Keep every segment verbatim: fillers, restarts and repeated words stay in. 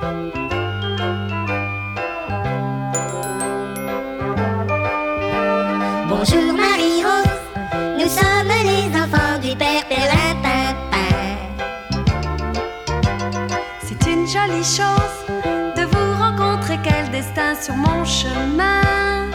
Bonjour Marie-Rose, nous sommes les enfants du père Perlimpinpin. C'est une jolie chose de vous rencontrer, quel destin sur mon chemin.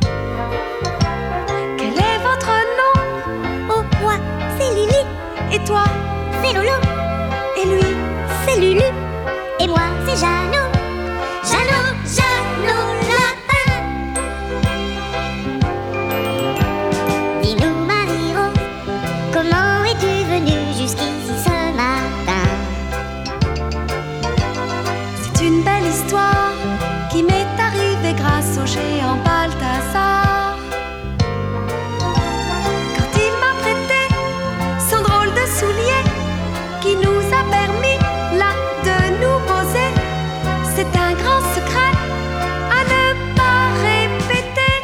Quel est votre nom? Oh, moi, c'est Lily. Et toi? C'est Lolo. Et lui? C'est Lulu. Et moi, c'est Jeannot. Jeannot, Jeannot Lapin. Dis-nous, Marie-Rose, comment es-tu venue jusqu'ici ce matin? C'est une belle histoire qui m'est arrivée grâce au géant Balthazar. Quand il m'a prêté son drôle de soulier qui nous a permis là de nous poser, c'est un grand secret à ne pas répéter.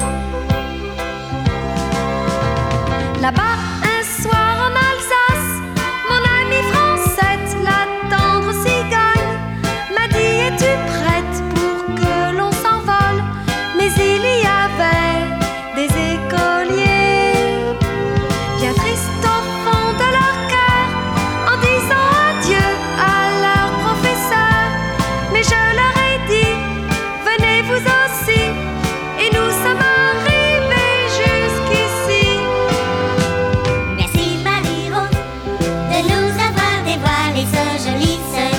Là-bas, un soir en Alsace, mon amie Francette, la tendre cigogne, m'a dit: es-tu prête pour que l'on s'envole? Mais il y avait des écoliers bien tristes au fond de leur cœur, en disant adieu à leur professeur. Mais je leur ai dit: venez vous aussi, et nous sommes arrivés jusqu'ici. Merci Marie-Rose de nous avoir dévoilé ce joli secret.